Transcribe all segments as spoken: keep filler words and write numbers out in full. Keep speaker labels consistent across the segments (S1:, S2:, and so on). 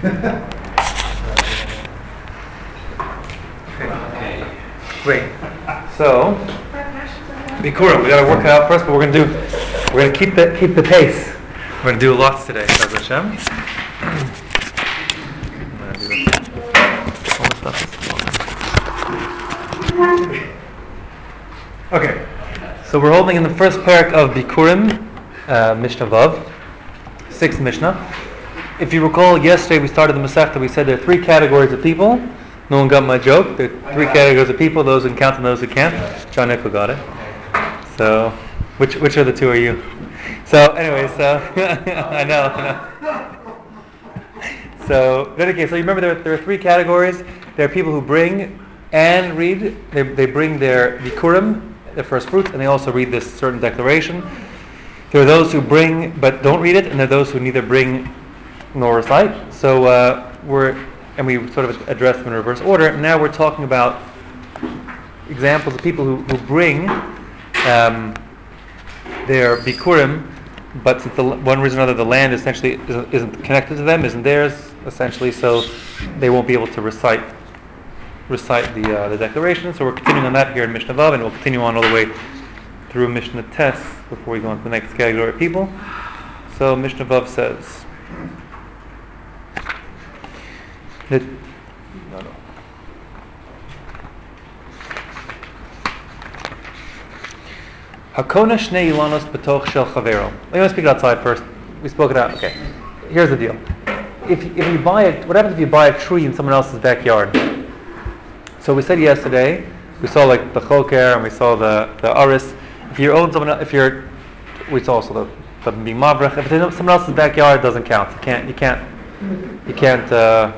S1: Okay. Great. So, Bikurim, we got to work it out first, but we're going to do. We're going to keep the keep the pace. We're going to do lots today. Bez Hashem. Okay. So we're holding in the first parak of Bikurim, uh, Mishnah Vav, sixth Mishnah. If you recall, yesterday we started the Masechta. We said there are three categories of people. No one got my joke. There are three categories of people: those who can count and those who can't. John Nico got it. So, which which of the two are you? So, anyway, so I know, I know. So, in any case, so you remember there there are three categories. There are people who bring and read. They they bring their Bikurim, their first fruits, and they also read this certain declaration. There are those who bring but don't read it, and there are those who neither bring nor recite. So uh, we're and we sort of address them in reverse order. And now we're talking about examples of people who, who bring um, their Bikurim, but since the, one reason or another the land essentially isn't, isn't connected to them, isn't theirs essentially, so they won't be able to recite recite the uh, the declaration. So we're continuing on that here in Mishnah Vav, and we'll continue on all the way through Mishnah Tes before we go on to the next category of people. So Mishnah Vav says that no, no. Hakona shnei ilanos betoch shel chavero. Let me speak it outside first. We spoke it out. Okay. Here's the deal. If if you buy it, what happens if you buy a tree in someone else's backyard? So we said yesterday, we saw like the choker and we saw the the aris. If you own someone, if you're, we saw also the the bimavrach. If it's in someone else's backyard, it doesn't count. You can't. You can't. You can't. Uh,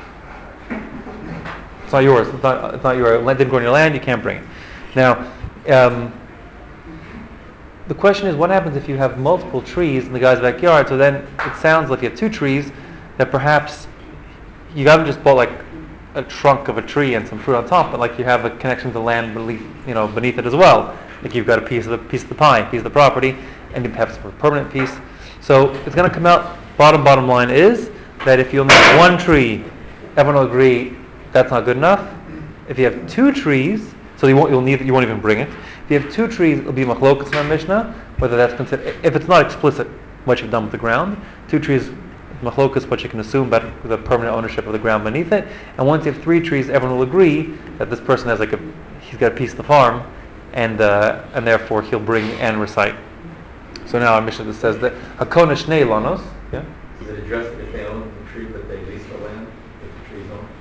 S1: it's not yours. It's not. It's not your. It didn't go on your land. You can't bring it. Now, um, the question is, what happens if you have multiple trees in the guy's backyard? So then it sounds like you have two trees that perhaps you haven't just bought like a trunk of a tree and some fruit on top, but like you have a connection to the land beneath, you know, beneath it as well. Like you've got a piece of the piece of the pie, piece of the property, and you have a permanent piece. So it's going to come out. Bottom bottom line is that if you only have one tree, everyone will agree that's not good enough. If you have two trees, so you won't you'll need you won't even bring it. If you have two trees, it'll be machlokas in our Mishnah whether that's considered. If it's not explicit what you've done with the ground, two trees. Machlokas, what you can assume about the permanent ownership of the ground beneath it. And once you have three trees, everyone will agree that this person has like a, he's got a piece of the farm, and uh, and therefore he'll bring and recite. So now our Mishnah that says that hakona shnei lanos. Yeah.
S2: Does it address if they own the tree but they lease the land? If the tree's owned.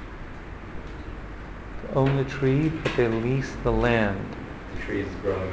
S1: Own the tree, but they lease the land.
S2: The tree is growing.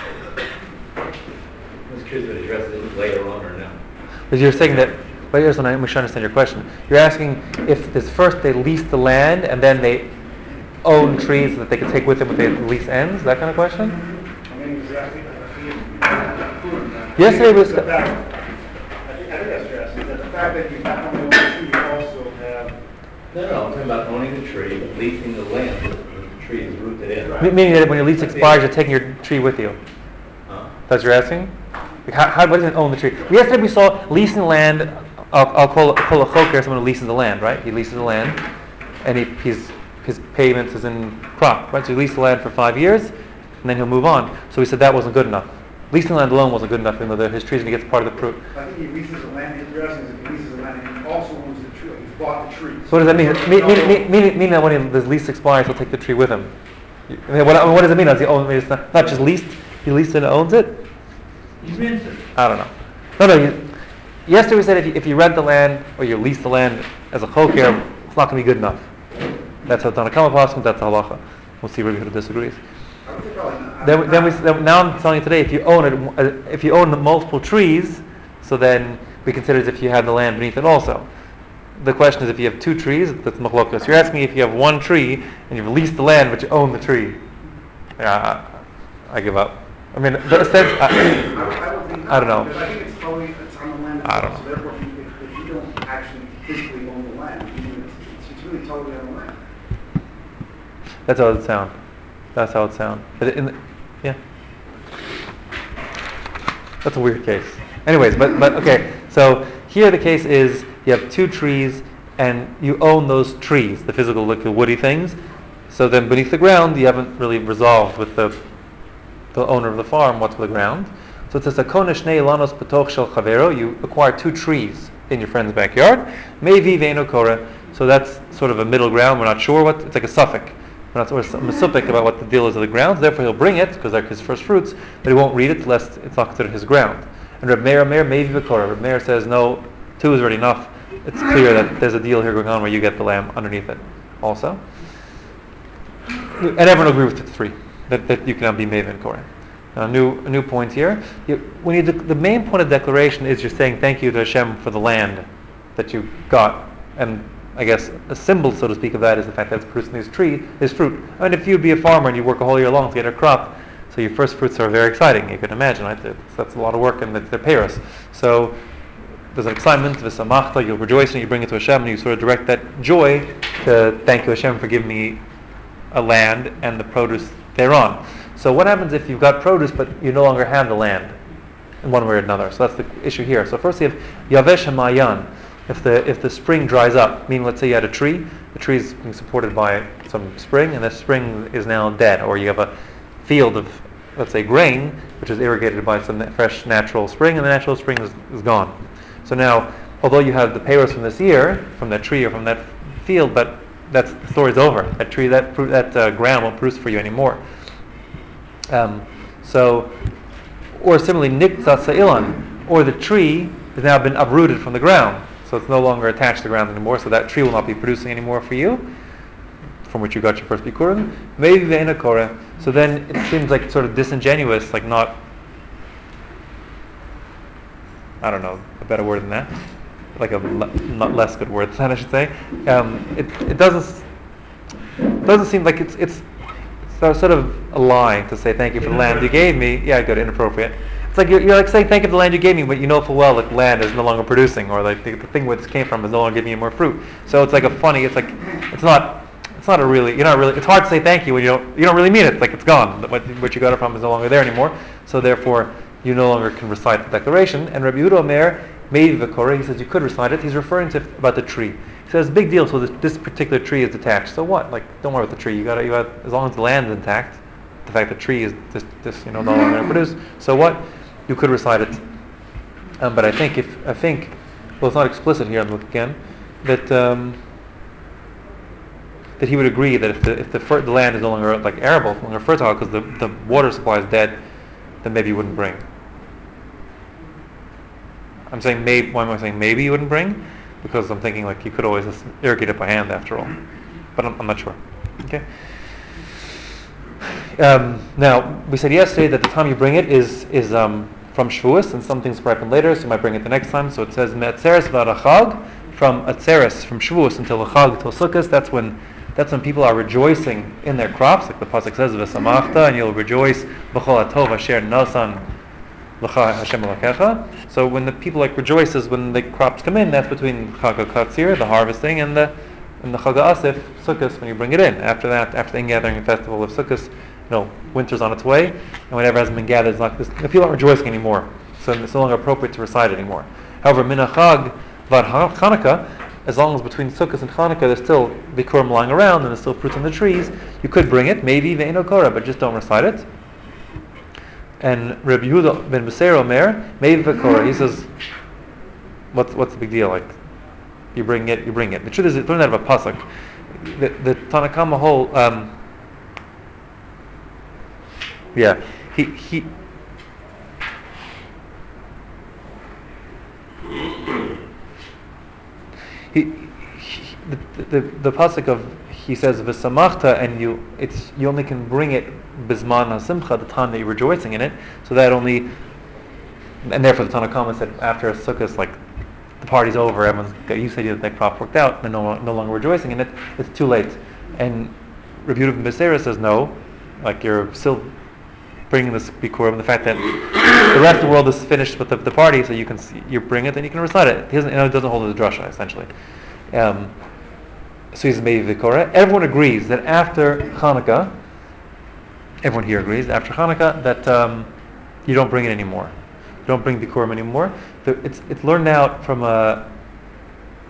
S2: Those trees would address it later on or now.
S1: Because you're saying that. But here's what I wish I understand your question. You're asking if this first they lease the land and then they own trees that they can take with them if the lease ends. That kind of question.
S3: I mean, exactly.
S1: Yesterday was.
S3: I think I think that's stressing that the fact that you not only own the tree, you also have.
S2: No, no, I'm talking about owning the tree, but leasing the land that the tree is rooted in.
S3: Right.
S1: Meaning that when your lease expires, you're taking your tree with you.
S2: Huh?
S1: That's what you're asking? Like how, how, what does it own the tree? Yesterday we saw leasing the land. I'll, I'll call, call a choker someone who leases the land, right? He leases the land, and he, he's, his payments is in crop, right? So he leased the land for five years, and then he'll move on. So we said that wasn't good enough. Leasing the land alone wasn't good enough, even though the, his tree's going to get part of the fruit.
S3: I think he leases the land. He's addressing is he leases the land and he also owns the tree. He's bought the tree.
S1: So what does that mean? Mean, mean, mean, mean, mean that when his lease expires, he'll take the tree with him. I mean, what, what does it mean? Does he own it? It's not, not just leased. He leased it and owns it.
S4: He rents it.
S1: I don't know. No, no. You, yesterday we said if you, if you rent the land or you lease the land as a choker, it's not going to be good enough. That's how Tanakama passes. That's halacha. We'll see where who disagrees.
S3: I would say probably not.
S1: Then, then we then, now I'm telling you today, if you own it, uh, if you own the multiple trees, so then we consider it as if you have the land beneath it also. The question is if you have two trees, that's machlokas. You're asking me if you have one tree and you've leased the land but you own the tree. Yeah, I, I give up. I mean, the sense. I,
S3: I, I don't think.
S1: I don't know.
S3: Because I think it's totally it's on the land.
S1: I don't
S3: So
S1: know.
S3: therefore, if you, if you don't actually physically own the land, I mean, it's, it's really totally on the land.
S1: That's how it sounds. That's how it sounds. Yeah. That's a weird case. Anyways, but but okay. So here the case is you have two trees, and you own those trees, the physical, like the woody things. So then beneath the ground, you haven't really resolved with the the owner of the farm what's with the ground. So it says, "Akona shnei lanos b'toch shel chavero." You acquire two trees in your friend's backyard. Mevi ve'eno kora. So that's sort of a middle ground. We're not sure what. It's like a suffix. We're not sort of mesupik about what the deal is of the grounds. Therefore, he'll bring it because they're his first fruits, but he won't read it lest it's not considered his ground. And Reb Meir, Meir, Mevi v'kora. Reb Meir says, no, two is already enough. It's clear that there's a deal here going on where you get the lamb underneath it also. And everyone agree with the three, that, that you cannot be Mevi and Korah. Now, a new, a new point here. You, when you de- the main point of declaration is you're saying thank you to Hashem for the land that you got. And I guess a symbol, so to speak, of that is the fact that it's producing this tree, this fruit. I mean, if you'd be a farmer and you work a whole year long to get a crop, so your first fruits are very exciting, you can imagine, right? That's, that's a lot of work and that's their payros. So there's an excitement, v'samachta, you'll rejoice and you bring it to Hashem and you sort of direct that joy to thank you Hashem for giving me a land and the produce thereon. So what happens if you've got produce but you no longer have the land in one way or another? So that's the issue here. So first you have Yavesh HaMayan. If the if the spring dries up, meaning let's say you had a tree, the tree is being supported by some spring, and the spring is now dead, or you have a field of, let's say, grain, which is irrigated by some fresh natural spring, and the natural spring is, is gone. So now, although you have the payros from this year, from that tree or from that field, but that's, the story's over. That tree, that that uh, ground won't produce for you anymore. Um, so, or similarly, nikta sa'ilan, or the tree has now been uprooted from the ground. So it's no longer attached to the ground anymore, so that tree will not be producing anymore for you, from which you got your first bikurim. Maybe ve'ena korah. So then it seems like sort of disingenuous, like not, I don't know, a better word than that, like a le- not less good word than that, I should say. Um, it it doesn't doesn't seem like it's it's it's sort of a lie to say thank you for the land you gave me. Yeah, good, inappropriate. It's like you're, you're like saying thank you for the land you gave me, but you know full well that land is no longer producing, or like the, the thing where this came from is no longer giving you more fruit. So it's like a funny. It's like it's not. It's not a really. You're not really. It's hard to say thank you when you don't. You don't really mean it. It's like it's gone. What what you got it from is no longer there anymore. So therefore, you no longer can recite the declaration. And Rabbi Yehuda Omer made the Korah. He says you could recite it. He's referring to about the tree. He says big deal. So this, this particular tree is detached. So what? Like don't worry about the tree. You got you got as long as the land is intact. The fact the tree is this, this you know no longer produced. So what? You could recite it, um, but I think if I think, well, it's not explicit here. I'm looking again that um, that he would agree that if the if the, fer- the land is no longer like arable, no longer fertile, because the, the water supply is dead, then maybe you wouldn't bring. I'm saying maybe. Why am I saying maybe you wouldn't bring? Because I'm thinking like you could always just irrigate it by hand after all, but I'm, I'm not sure. Okay. Um, now we said yesterday that the time you bring it is is um, from Shavuos, and some things ripen later, so you might bring it the next time. So it says me'atzeres v'arachag, from atzeres, from Shavuos until the Chag, until Sukkot. That's when that's when people are rejoicing in their crops, like the pasuk says v'samachta, and you'll rejoice b'chol hatov asher nasan l'cha Hashem Elokecha. So when the people like rejoices when the crops come in, that's between Chag HaKatzir, the harvesting, and the and the Chag HaAsif, Sukkot, when you bring it in. After that, after the ingathering festival of Sukkot, you know, winter's on its way, and whatever hasn't been gathered is not this. The people aren't rejoicing anymore, so it's no longer appropriate to recite it anymore. However, minachag vad Chanukah, as long as between Sukkot and Chanukah there's still bikurim lying around and there's still fruit on the trees, you could bring it, maybe ve'eno korah, but just don't recite it. And Rabbi Yehuda ben Beseir Omer, maybe v'korah. He says, what's what's the big deal? Like, you bring it, you bring it. The truth is, it's learned out of a pasuk. The, the Tanakama whole. Um, Yeah, he he. He, he the, the the pasuk of he says v'samachta, and you it's you only can bring it bisman hasimcha, the time that you're rejoicing in it. So that only, and therefore the Tanakama said after Sukkot, like the party's over, everyone's got used to the idea that that crop worked out, they're no no longer rejoicing in it. It's too late. And Rabbi Yehuda ben Beseira says no, like you're still bringing this bikurim, the fact that the rest of the world is finished with the, the party, so you can see, you bring it and you can recite it. He doesn't, you know, it doesn't hold the drasha essentially. Um, so he's maybe vikora. Everyone agrees that after Hanukkah, everyone here agrees after Hanukkah that um, you don't bring it anymore. You don't bring bikurim anymore. The, it's it's learned out from a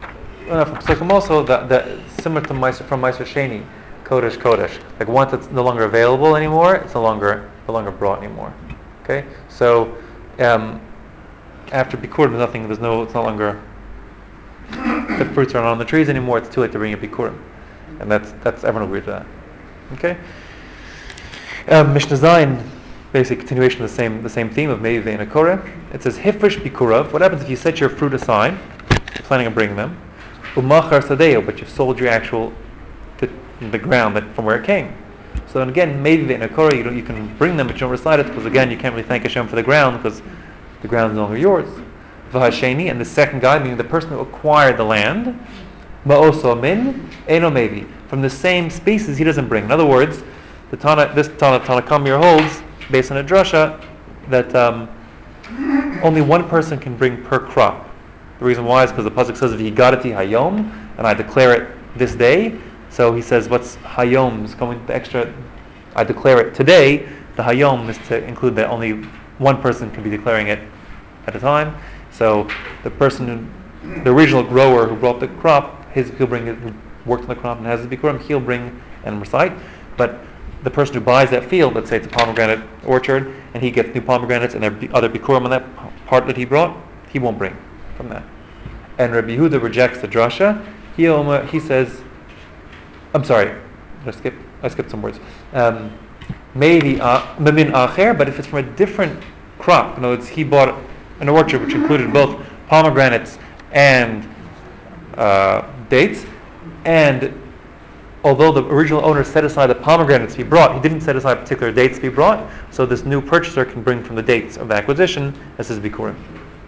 S1: uh, from Psukim also, that, that similar to Meiser, from Meiser Sheni, Kodesh Kodesh. Like once it's no longer available anymore, it's no longer no longer brought anymore. Okay, so um, after Bikurim, there's nothing. There's no. It's no longer the fruits aren't on the trees anymore. It's too late to bring a Bikurim, and that's that's everyone agrees to that. Okay. Um, Mishnah Zayin, basically continuation of the same the same theme of Mevi Ve'ena Koreh. It says Hifrish Bikurav. What happens if you set your fruit aside, planning on bringing them, Umachar Sadeo, but you've sold your actual to the ground that from where it came. So then again, Mevi Ve'ena Koreh, you don't, you can bring them, but you don't recite it because again, you can't really thank Hashem for the ground because the ground is no longer yours. V'hasheni, and the second guy, meaning the person who acquired the land, Ma'oso Min Eno Mevi, from the same species he doesn't bring. In other words, the Tana, this Tana Tanakhama holds, based on a drasha, that um, only one person can bring per crop. The reason why is because the pasuk says, "V'yigadati hayom," and I declare it this day. So he says, "What's hayom?" Is coming the extra. I declare it today. The hayom is to include that only one person can be declaring it at a time. So the person, who, the original grower who brought the crop, his he'll bring it, who worked on the crop and has his bikurim, he'll bring and recite. But the person who buys that field, let's say it's a pomegranate orchard, and he gets new pomegranates and there are other bikurim on that part that he brought, he won't bring from that. And Rabbi Yehuda rejects the drasha. He, um, he says, I'm sorry, I skipped, I skipped some words. Um, maybe mamin acher, but if it's from a different crop, in other words, he bought an orchard which included both pomegranates and uh, dates, and although the original owner set aside the pomegranates to be brought, he didn't set aside particular dates to be brought, so this new purchaser can bring from the dates of the acquisition as his bikurim.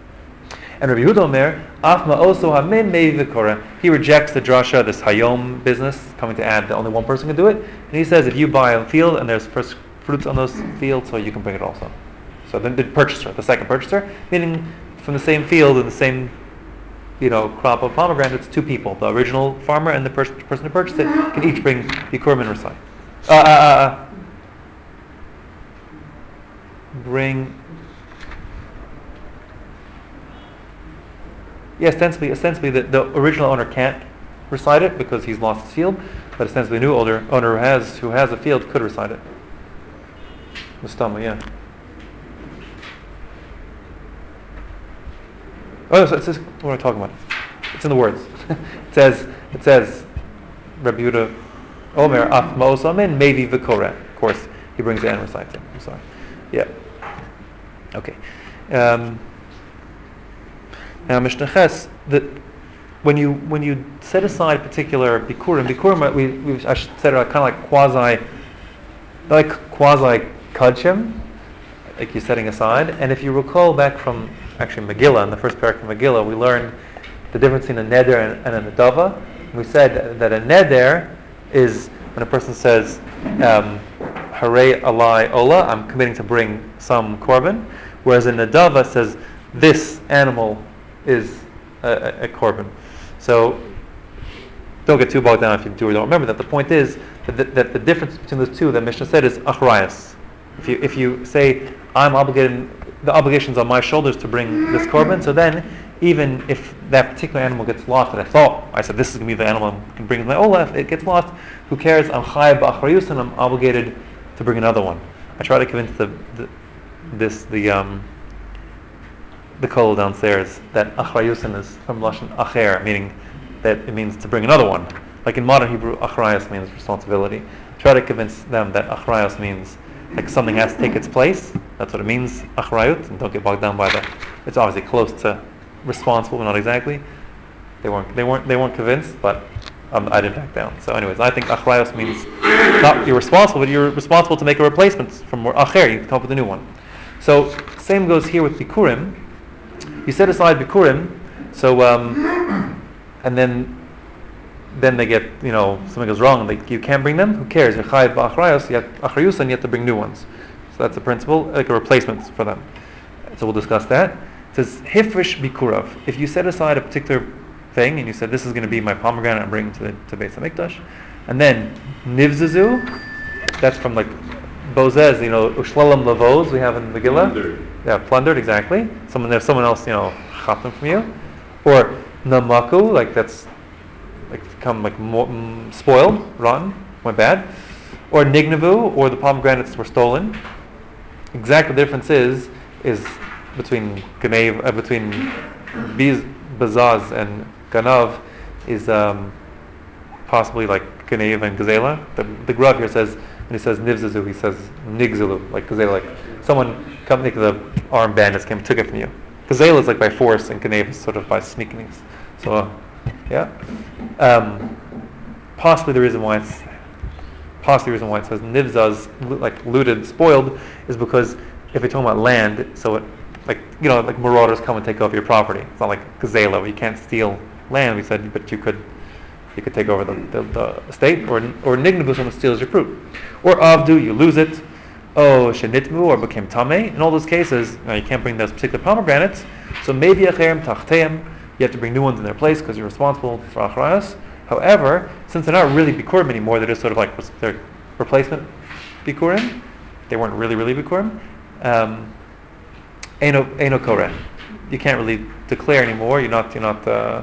S1: And Rabbi Yehuda Omer, Afma also hamin mevi v'korah. He rejects the drasha, this hayom business, coming to add that only one person can do it. And he says if you buy a field and there's first fruits on those fields, so you can bring it also. So then the purchaser, the second purchaser, meaning from the same field and the same, you know, crop of pomegranates, two people, the original farmer and the pers- person who purchased it, can each bring bikurim and recite. Uh, uh, uh, bring. Yeah, ostensibly, ostensibly the, the original owner can't recite it because he's lost his field, but ostensibly the new owner, owner who has who has a field could recite it. Mustama, yeah. Oh, so it says, what am I talking about? It's in the words. it says, it says, Rabbi Yehuda Omer af ma'osamin mevi v'koreh. Of course, he brings it and recites it. I'm sorry. Yeah. Okay. Um, Now, Mishnah Ches, that when you when you set aside particular bikurim, bikurim, we, we I should say, are kind of like quasi, like quasi kudshim, like you're setting aside. And if you recall back from actually Megillah, in the first parak of Megillah, we learned the difference between a neder and, and a nedava. We said that a neder is when a person says, um, "Harei alai ola," I'm committing to bring some korban, whereas a nedava says, "This animal is a, a, a korban." So don't get too bogged down if you do or don't remember that. The point is that the, that the difference between those two that Mishnah said is achrayas. If you if you say I'm obligated, the obligation's on my shoulders to bring this korban, so then even if that particular animal gets lost, and I thought I said this is going to be the animal I can bring with my olah, if it gets lost, who cares? I'm chayav b'achrayus and I'm obligated to bring another one. I try to convince the, the this the um. the kollel downstairs that achrayusin is from lashon acher, meaning that it means to bring another one. Like in modern Hebrew, achrayus means responsibility. Try to convince them that achrayus means like something has to take its place. That's what it means, achrayut. And don't get bogged down by the. It's obviously close to responsible, but not exactly. They weren't. They weren't. They weren't convinced, but um, I didn't back down. So, anyways, I think achrayus means not you're responsible, but you're responsible to make a replacement from more acher. You come up with a new one. So, same goes here with bikurim. You set aside bikurim, so um, and then then they get, you know, something goes wrong and they, you can't bring them. Who cares? You're chayav b'achrayus, you have achrayus, and you have to bring new ones. So that's the principle, like a replacement for them. So we'll discuss that. It says hifrish bikurav. If you set aside a particular thing and you said this is going to be my pomegranate I'm bringing to the to Beis Hamikdash, and then nivzazu, that's from like bozez, you know, ushlalam lavoz we have in Megillah. Plundered. Yeah, plundered, exactly. Someone there's someone else, you know, chop them from you. Or namaku, like that's become like more, mm, spoiled, rotten, went bad, or nignavu, or the pomegranates were stolen. Exactly the difference is is between ganev, uh, between biz, bazaz and ganav is um, possibly like ganev and gazela. The the Grav here says when he says nivzazu, he says nigzalu, like gazela, like someone come take the armed bandits came took it from you. Gazela is like by force, and ganev is sort of by sneakiness. So, uh, yeah. Um, possibly the reason why it's possibly the reason why it says nivzaz, like looted, spoiled, is because if you're talking about land, so it, like you know, like marauders come and take over your property. It's not like gazela, where you can't steal land. We said, but you could, you could take over the, the, the estate, or or nignavu, someone steals your fruit, or avdu, you lose it. Oh, shenitmu, or became tameh. In all those cases, you, know, you can't bring those particular pomegranates. So maybe acherem tachteim, you have to bring new ones in their place because you're responsible for achrayas. However, since they're not really bikurim anymore, they're just sort of like their replacement bikurim. They weren't really, really bikurim. Um, Eno eno koreh. You can't really declare anymore. You're not. You're not. Uh,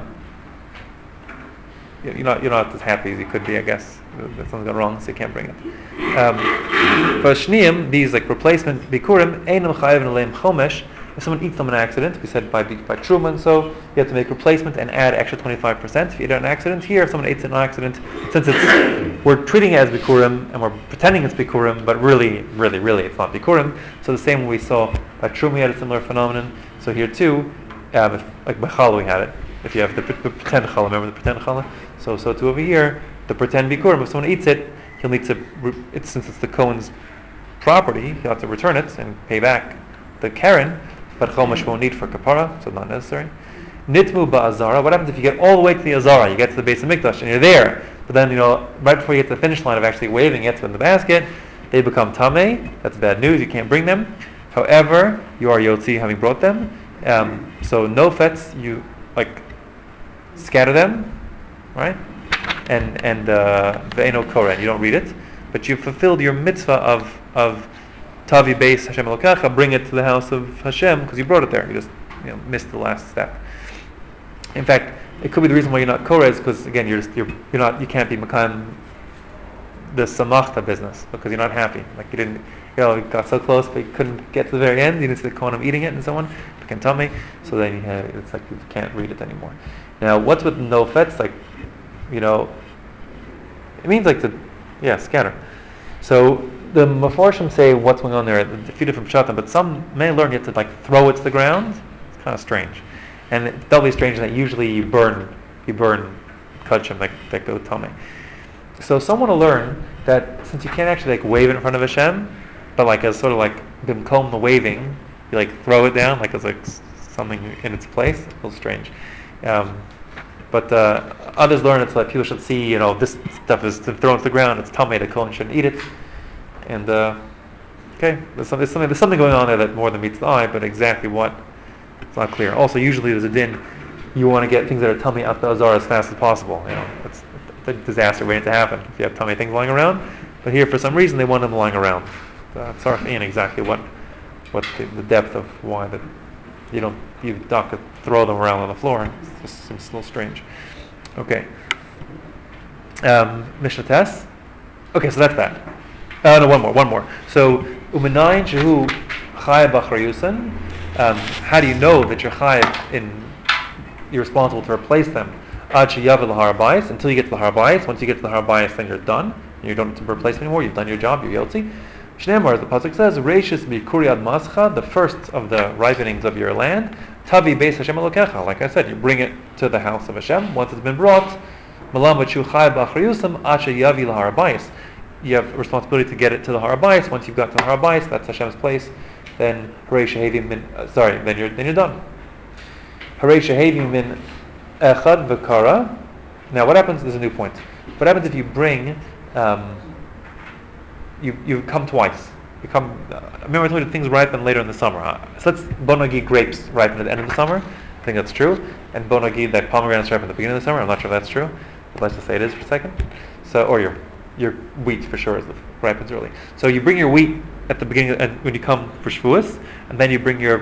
S1: you're not. You're not as happy as you could be, I guess. Something's gone wrong, so you can't bring it. Um, for shniim, these like replacement bikurim, einam chayav naleim chomesh. If someone eats them in an accident, we said by by Truman, so you have to make replacement and add extra twenty-five percent if you eat it in an accident. Here, if someone eats it in an accident, since it's we're treating it as bikurim and we're pretending it's bikurim, but really, really, really, it's not bikurim. So the same way we saw by Truman, we had a similar phenomenon. So here too, um, if, like by challah we had it. If you have the, the pretend challah, remember the pretend challah? So so too over here, the pretend bikurim. If someone eats it, he'll need to. Re- it's since it's the Kohen's property, he'll have to return it and pay back the keren. But chomesh won't need for kapara, so not necessary. Nitmu ba'azara. What happens if you get all the way to the azara? You get to the base of mikdash and you're there, but then you know right before you get to the finish line of actually waving it in the basket, they become tameh. That's bad news. You can't bring them. However, you are yotzi having brought them. Um, so no fets, you like scatter them, right? And and ve'eno koren. You don't read it, but you've fulfilled your mitzvah of of Tavi base Hashem Elokecha, bring it to the house of Hashem because you brought it there. You just you know missed the last step. In fact, it could be the reason why you're not korez because again you're just, you're you're not you can't be makan the samachta business because you're not happy. Like you didn't you know you got so close but you couldn't get to the very end. You didn't see the kohanim eating it and so on. You can tell me. So then you have, it's like you can't read it anymore. Now what's with no fets? Like you know, it means like to yeah scatter. So the Mefarshim say what's going on there, a few different pshatim, but some may learn you have to like throw it to the ground. It's kind of strange, and it's doubly strange that usually you burn, you burn kachim like that go tummy. So someone will learn that since you can't actually like wave it in front of Hashem, but like as sort of like bimkom the waving, you like throw it down like as like something in its place. It's a little strange. Um, but uh, others learn it so that people should see, you know, this stuff is thrown to the ground. It's tummy. The kohen shouldn't eat it. And uh, okay, there's, some, there's something there's something going on there that more than meets the eye, but exactly what, it's not clear. Also, usually there's a din, you want to get things that are tummy out the azar as fast as possible. You know, it's a disaster waiting to happen if you have tummy things lying around. But here, for some reason, they want them lying around. Uh, sorry, in exactly what what the, the depth of why that you don't you not could throw them around on the floor. It just seems a little strange. Okay. Um, Mishnah Tess. Okay, so that's that. Uh, no, one more, one more. So, umenayin shehu chayav b'achrayusan. How do you know that you're chayav in? You're responsible to replace them. Ad sheyavel l'har bayis, until you get to the har bayis. Once you get to the har bayis, then you're done. You don't have to replace them anymore. You've done your job. You're yotzi. Shneimar, as the pasuk says, reishis bikuri ad mascha, the first of the ripenings of your land. Tavi beis Hashem Elokecha. Like I said, you bring it to the house of Hashem. Once it's been brought, malam v'shu chayav b'achrayusam ad sheyavi l'har bayis. You have a responsibility to get it to the Har Bayis. Once you've got to the Har Bayis, that's Hashem's place. Then Harei Shehevim min. Uh, sorry, then you're then you're done. Harei Shehevim min echad v'kara. Now, what happens? There's a new point. What happens if you bring? Um, you you come twice. You come. Uh, remember, I told you things ripen later in the summer. Huh? So let's bonagi grapes ripen at the end of the summer. I think that's true. And bonagi that pomegranates ripen at the beginning of the summer. I'm not sure if that's true. But let's just say it is for a second. So, or your Your wheat for sure is the ripens early. So you bring your wheat at the beginning, and when you come for Shavuos, and then you bring your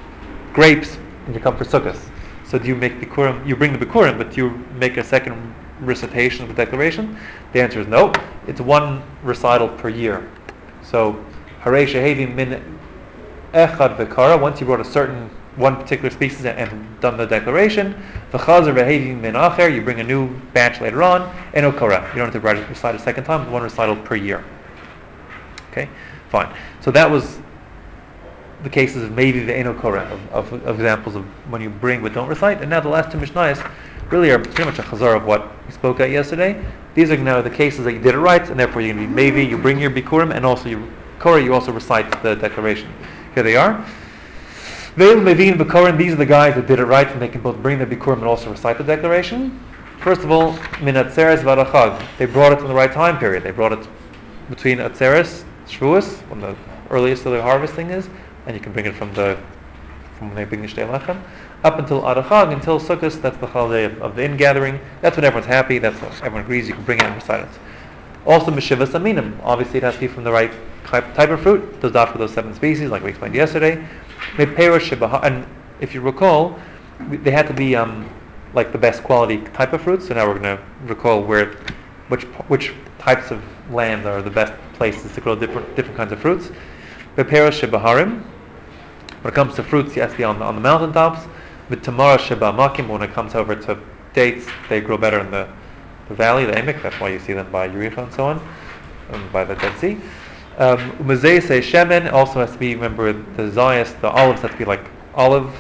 S1: grapes and you come for Sukkot. So do you make bikurim? You bring the bikurim, but you make a second recitation of the declaration? The answer is no. It's one recital per year. So, Harei Shehevi Min Echad V'Kara, once you brought a certain, one particular species and, and done the declaration, V'Chazer V'Hevi Min Acher, you bring a new batch later on, and Okara. You don't have to write- recite a second time, one recital per year. Okay, fine. So that was the cases of maybe the Eno Korah, of, of, of examples of when you bring but don't recite. And now the last two Mishnayos really are pretty much a chazar of what we spoke at yesterday. These are now the cases that you did it right, and therefore you're going to be maybe, you bring your Bikurim, and also you Korah, you also recite the declaration. Here they are. Veil Mevin Bikurim, these are the guys that did it right, and they can both bring the Bikurim and also recite the declaration. First of all, Min Atzeres Vadachag, they brought it in the right time period. They brought it between Atzeres, Shavuos, when the earliest of the harvesting is, and you can bring it from the from when they bring the Shtei Lechem, up until Adachag, until Sukkot, that's the holiday of, of the ingathering. That's when everyone's happy, that's when everyone agrees you can bring it and recite it. Also, Meshivas Aminim, obviously it has to be from the right type, type of fruit, those out for those seven species, like we explained yesterday. Meperosh Shebah, and if you recall, they had to be um, like the best quality type of fruit, so now we're going to recall where, which which types of land are the best places to grow different different kinds of fruits. Meperosh Shebaharim, when it comes to fruits, it has to be on the, on the mountaintops. With Tamara Sheba Makim, when it comes over to dates, they grow better in the, the valley, the Emek. That's why you see them by Yericho and so on, and by the Dead Sea. Umazei say Shemen also has to be, remember, the Zayas, the olives have to be like olive,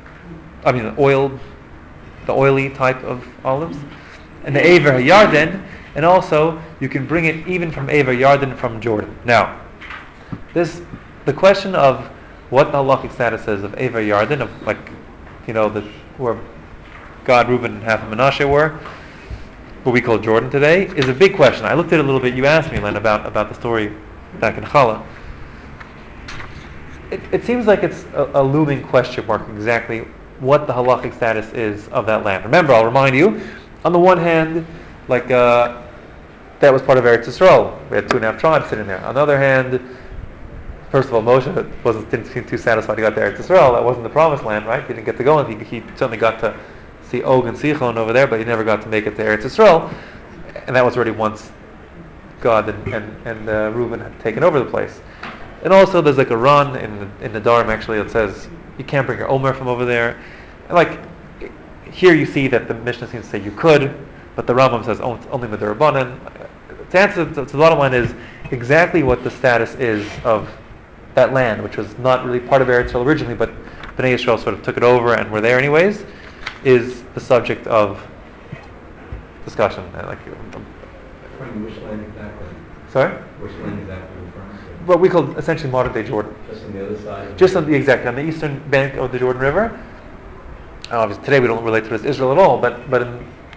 S1: I mean, the oil, the oily type of olives. And the Aver Yarden, and also you can bring it even from Aver Yarden from Jordan. Now, this, the question of what the halachic status is of Aver Yarden, of like, you know, the where God, Reuben, and half of Menashe were, what we call Jordan today, is a big question. I looked at it a little bit. You asked me, Len, about, about the story back in Chala. It, it seems like it's a, a looming question mark exactly what the halachic status is of that land. Remember, I'll remind you, on the one hand, like uh, that was part of Eretz Yisrael. We had two and a half tribes sitting there. On the other hand, first of all, Moshe wasn't didn't seem too satisfied he got to Eretz Yisrael. That wasn't the promised land, right? He didn't get to go, and he, he certainly got to see Og and Sichon over there, but he never got to make it to Eretz Yisrael, and that was already once God and and, and uh, Reuben had taken over the place. And also, there's like a run in the, in the Dharm actually that says you can't bring your Omer from over there. And like here, you see that the Mishnah seems to say you could, but the Rambam says only with the Rabbanan. To answer, to the bottom line is exactly what the status is of that land, which was not really part of Eretz Yisrael originally, but Bnei Yisrael sort of took it over and were there anyways, is the subject of discussion. Uh, Like, um,
S2: Which land exactly?
S1: sorry,
S2: Which land exactly are you referring to?
S1: what we call essentially modern day Jordan.
S2: Just on the other side? of
S1: Just on the exactly on the eastern bank of the Jordan River. Uh, Obviously, today we don't relate to it as Israel at all, but but in,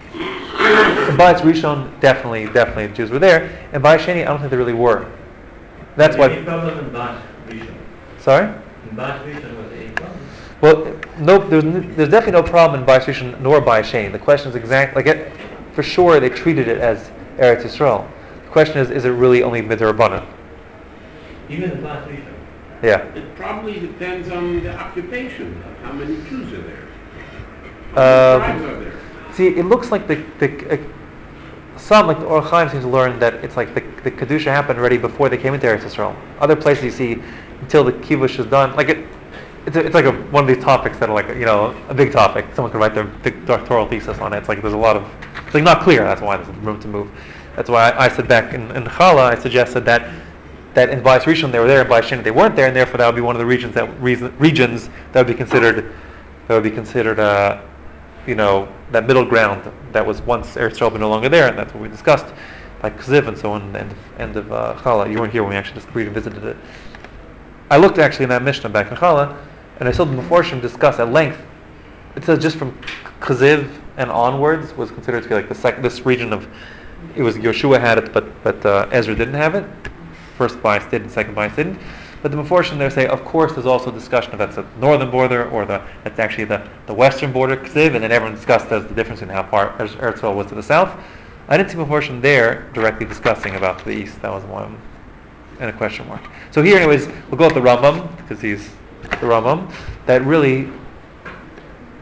S1: in Bais Rishon, definitely, definitely Jews were there, and Bais Sheni, I don't think they really were. That's
S4: Any
S1: why.
S4: problem in Bas Rishon?
S1: Sorry.
S4: In Bas Rishon was any problem?
S1: Well, no, there's, n- there's definitely no problem in Bais Rishon nor Bais Sheni. The question is exact, like it, for sure they treated it as Eretz Yisrael. The question is, is it really only Midrabanan?
S4: Even in Bas Rishon?
S1: Yeah.
S5: It probably depends on the occupation, of how many Jews are there.
S1: Um,
S5: How many tribes are there?
S1: See, it looks like the, the uh, some, like the Or Chaim, seems to learn that it's like the, the Kedusha happened already before they came into Eretz Yisrael. Other places you see, until the Kivush is done, like it, it's, a, it's like a, one of these topics that are like, you know, a big topic. Someone can write their, their doctoral thesis on it. It's like there's a lot of, it's like not clear, that's why there's room to move. That's why I, I said back in, in Chala, I suggested that that in Bais Rishon they were there, in Bais Sheni they weren't there, and therefore that would be one of the regions that reason, regions that would be considered that would be considered, uh, you know, that middle ground that was once Eretz Yisrael but no longer there, and that's what we discussed, like Kziv and so on, end of, end of uh, Chala. You weren't here when we actually just revisited it. I looked actually in that Mishnah back in Chala, and I saw the Meforshim discuss at length. It says just from Kziv and onwards was considered to be like the sec- this region of, it was Yeshua had it, but but uh, Ezra didn't have it. First bias did and second bias didn't. But the Meforshim there say, of course, there's also discussion of that's the northern border or the that's actually the, the western border, Kziv, and then everyone discussed as the difference in how far Eretz Yisrael was to the south. I didn't see Meforshim there directly discussing about the east. That was one and a question mark. So here, anyways, we'll go with the Rambam because he's the Rambam that really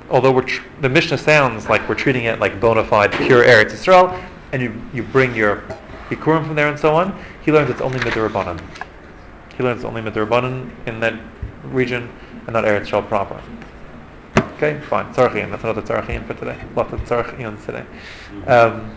S1: although we're tr- the Mishnah sounds like we're treating it like bona fide pure Eretz Yisrael, and you you bring your Bikurim from there and so on, he learns it's only Midrabanan. He learns it's only Midrabanan in that region and not Eretz Yisrael proper. Okay, fine. Tzarchian, that's another Tzarchian for today. Lots of Tzarchians today. Um,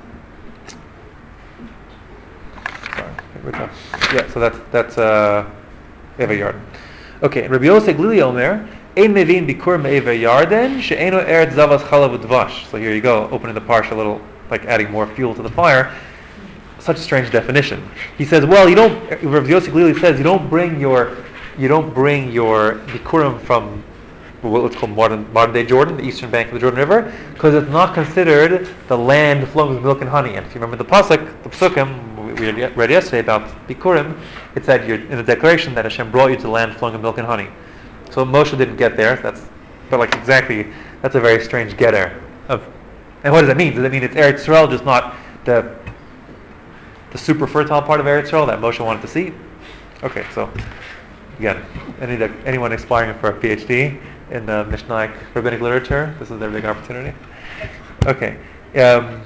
S1: sorry, we're done. Yeah, so that's that's uh, Eva Yarden. Okay, Rabbi Yosef Glili Omer, Ein Mevin Bikur Me'eva Yarden, She'eno Eretz Zavas Chalav Udvash. So here you go, opening the parsha a little, like adding more fuel to the fire. Such a strange definition. He says, well, you don't. Rabbi Yosef Glili says you don't bring your you don't bring your Bikurim from what's called modern modern day Jordan, the eastern bank of the Jordan River, because it's not considered the land flowing with milk and honey. And if you remember the pasuk, the psukim we read yesterday about Bikurim, it said you're, in the declaration that Hashem brought you to the land flowing with milk and honey. So Moshe didn't get there. That's, but like exactly, that's a very strange getter of. And what does that mean? Does that mean it's Eretz Yisrael, just not the the super fertile part of Eretz Yisrael that Moshe wanted to see? Okay, so again, any anyone aspiring for a PhD in the Mishnaic rabbinic literature, this is their big opportunity. Okay, um,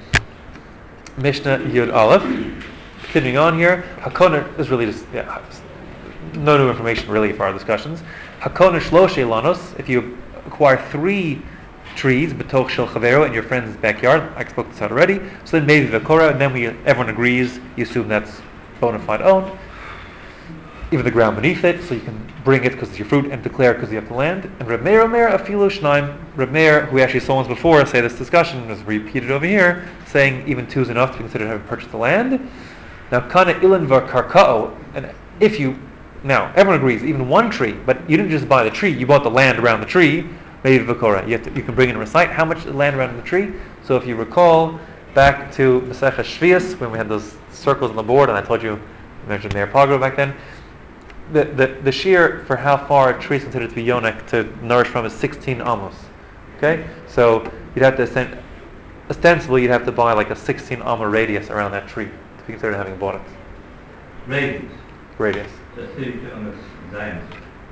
S1: Mishnah Yud Aleph. Continuing on here, Hakoner is really just yeah, no new information really for our discussions. Hakoner Shloshe Lanos. If you acquire three trees, betoch shel chavero, in your friend's backyard, I spoke this out already. So then maybe v'kora, and then we everyone agrees. You assume that's bona fide owned. Even the ground beneath it, so you can bring it because it's your fruit and declare because you have the land. And Reb Meir Omer afilu shnaim. Reb Meir, who we actually saw once before say this discussion, was repeated over here, saying even two is enough to be considered having purchased the land. Now, kana ilan var karkao, and if you, now everyone agrees, even one tree, but you didn't just buy the tree, you bought the land around the tree. Maybe v'kora, you have to, you can bring in and recite how much land around the tree. So if you recall back to Masechah Shvius when we had those circles on the board, and I told you, I mentioned Meir Pagro back then. The, the the shear for how far a tree is considered to be yonek to nourish from is sixteen amos. Okay, so you'd have to ascend, ostensibly you'd have to buy like a sixteen amma radius around that tree to be considered having bought it.
S4: Radius.
S1: Radius.
S4: Just see on the design.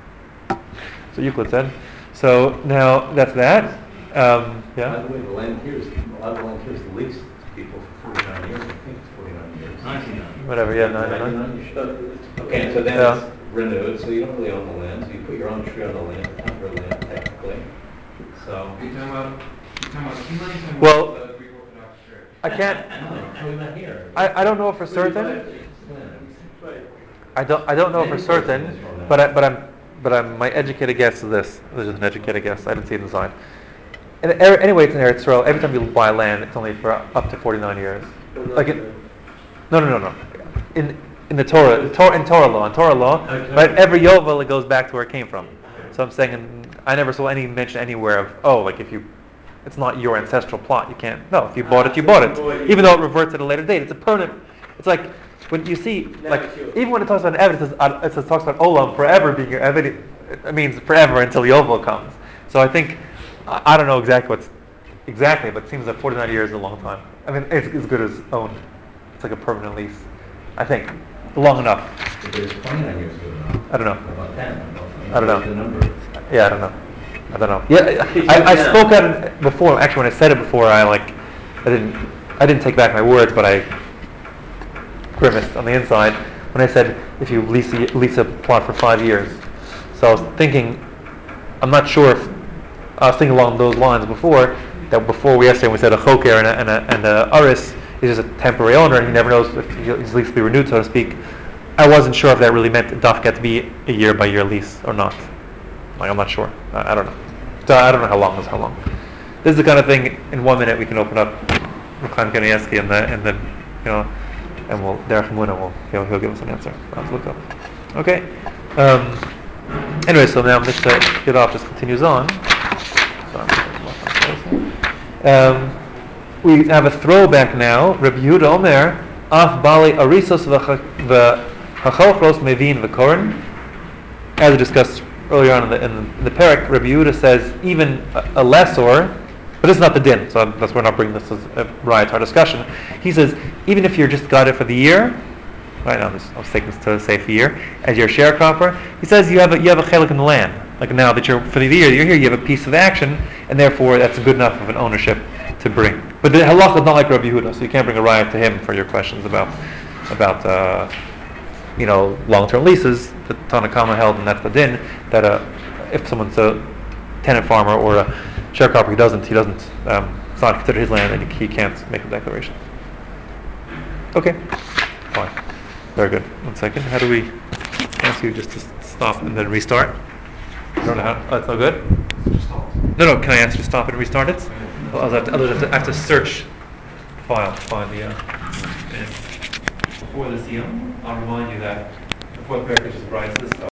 S1: So Euclid said. So now that's that. Um,
S2: By
S1: yeah.
S2: the way, the land here is, a lot of the land here is leased to people for forty-nine years. I think it's forty-nine years.
S4: ninety-nine.
S1: Whatever. Yeah. No. No. no.
S2: ninety-nine, you should- Okay, so then
S1: Yeah.
S2: it's renewed, so you don't really own the land, so you put your own tree on the land, it's not your land technically. So,
S6: You're talking about, you're talking about two lines and
S1: Well,
S6: one of the Greek Orthodox Church.
S1: I can't.
S4: No, we're not here.
S1: I, I don't know for certain. I don't I don't know for certain, but I, but I'm but I'm my educated guess is this. This is an educated guess. I didn't see it inside. And er, anyway, it's in Eretz Yisrael. Every time you buy land, it's only for up to forty-nine years. Like it, no, no, no, no. In in the Torah, the Torah in Torah law, in Torah law,
S4: Okay.
S1: right? Every yovel it goes back to where it came from. So I'm saying, in, I never saw any mention anywhere of oh, like if you, it's not your ancestral plot. You can't. No, if you bought it, you bought it. Even though it reverts at a later date, it's a permanent. It's like when you see, like even when it talks about an Eved, it says uh, it says talks about Olam forever being your Eved. It, it means forever until yovel comes. So I think I, I don't know exactly what's exactly, but it seems that forty-nine years is a long time. I mean, it's as good as owned. It's like a permanent lease. I think long enough.
S2: there's twenty-nine years ago.
S1: I don't know.
S2: About ten.
S1: I don't know.
S2: The number.
S1: Yeah, I don't know. I don't know. Yeah, I, I spoke on it before. Actually, when I said it before, I like, I didn't, I didn't take back my words, but I grimaced on the inside when I said if you lease a, lease a plot for five years. So I was thinking, I'm not sure if I was thinking along those lines before. That before we yesterday we said a choker and a and a, and a aris is just a temporary owner, and he never knows if his lease will be renewed, so to speak. I wasn't sure if that really meant daf got to be a year by year lease or not. Like I'm not sure. I, I don't know. So I don't know how long is how long. This is the kind of thing. In one minute we can open up Chaim Kanievsky and the and the you know, and we'll Derek Muna will he'll, he'll give us an answer. I'll have to look up. Okay. Um, anyway, so now Mister Yudov just continues on. Um, we have a throwback now. Rabbi Yehuda Omer, Af Bali Arisos v'Chachochros Mevin v'Koren. As we discussed earlier on in the in the parak, Rabbi Yehuda says even a, a lessor, but this is not the din, so that's why we're not bringing this as a riot to our discussion. He says even if you're just got it for the year, right now I was taking this to say for the year as your sharecropper, he says you have a you have a chelik in the land. Like now that you're for the year you're here, you have a piece of action, and therefore that's good enough of an ownership to bring. But the halacha is not like Rabbi Yehuda, so you can't bring a riot to him for your questions about about uh, you know long-term leases. The Tanakama held, and that's the din that uh, if someone's a tenant farmer or a sharecropper, he doesn't he doesn't um, it's not considered his land, and he can't make a declaration. Okay, fine, very good. One second, how do we ask you just to stop and then restart? I don't know how. Oh, that's no good. No, no. Can I ask you to stop and restart it? Well, I'll have to, otherwise I have to, I have to search the file to find the. Uh, before the seal, I'll remind you that the fourth paragraph just writes this.